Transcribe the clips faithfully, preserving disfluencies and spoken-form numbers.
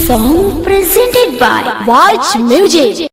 song presented by Watch Music.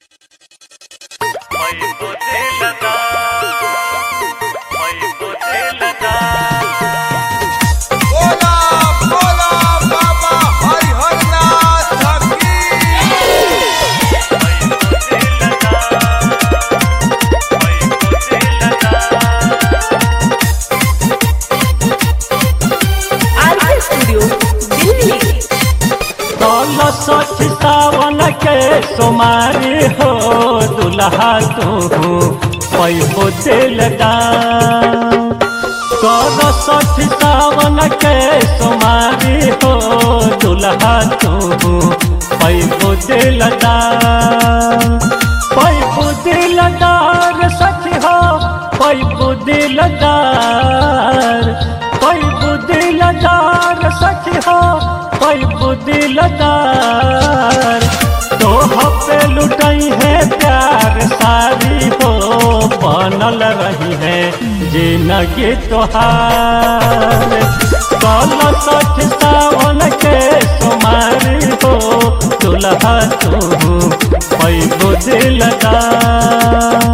सच सावन के सोमारी हो दुल्हा तू पैबो दिल दान कर सच सावन के सोमारी हो दुल्हा तू पैबो दिल दान पैबो दिल दार सच हो पैबो दिल दार पैबो दिल दार सच हो पैबो दिल दार तो हफ्ते लुटाई है प्यार सारी हो बनल रही है जिंदगी तोहार कल सच सावन के तुम्हारी हो दुल्हा तू पैबो दिल दार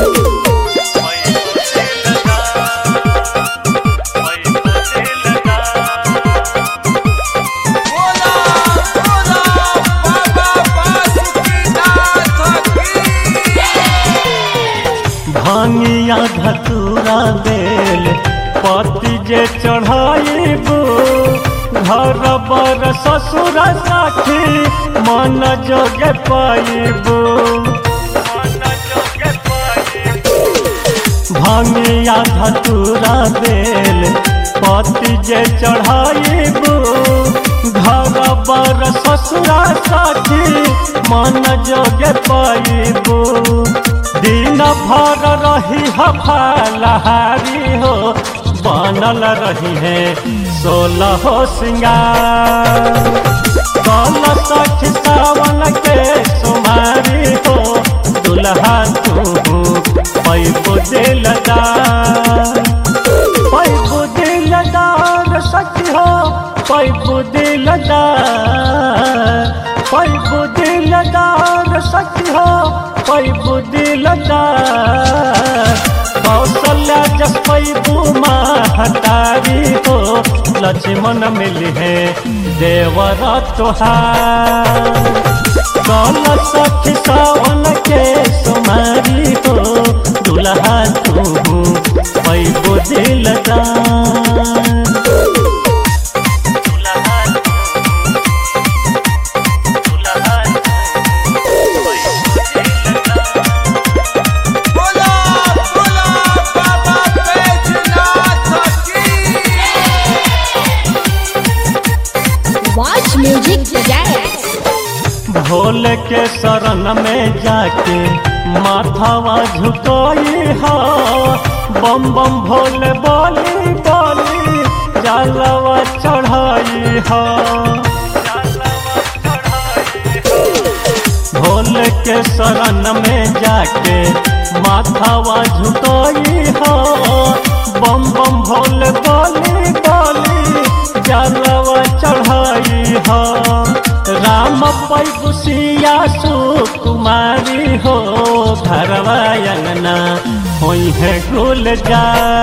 भांगिया धतूरा बेल पति जे चढ़ाइबू घर बर ससुर साथी मन जोगे पाइबू भांगिया धतूरा बेल पति जे चढ़ाइबू घर बर ससुर साथी मन जोगे पाइबू दिन भर रही हफालहारी हो बनल रही है सोलह हो सिंगार कल सच सावन के तुम्हारी हो दुल्हा तू पैबो दिल दार पैबो दिल दार सच हो पैबो दिल दार पैबो दिल दार सच हो पैबो दिल दार कौशल्या जस पैबू महतारी हो लक्ष्मण मिली है देवरा तोहार कल सखी सावन के तुम्हारी हो दुल्हा तू पैबो दिल दार Watch Music presents. भोल के शरण में जाके माथावा झुकाई हा बम बम भोले बोली बोली जलवा चढ़ाई हा भोल के शरण में जाके माथावा झुकाई हा बम बम भोले बोली बोली जलवा चढ़ाई हा राम पैबुसिया सुकुमारी हो घरवा अंगना होई है गुल जा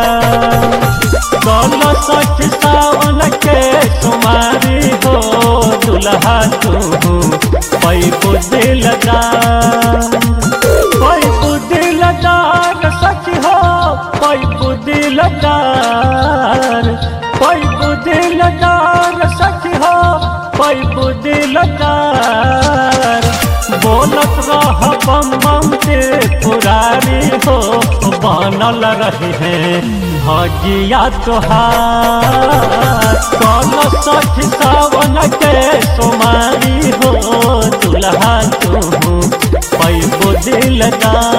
कल सच सावन के तुम्हारी हो दुल्हा तू पैबो दिल दार पैबो दिल दार सच हो पैबो दिल दार पैबो दिल दार सच हो पैबो दिल दार बोलत रह बम बम के पुरारी हो बनल रही है भगिया तोहार कल सच सावन के तुम्हारी हो दुल्हा तू पैबो दिल दार।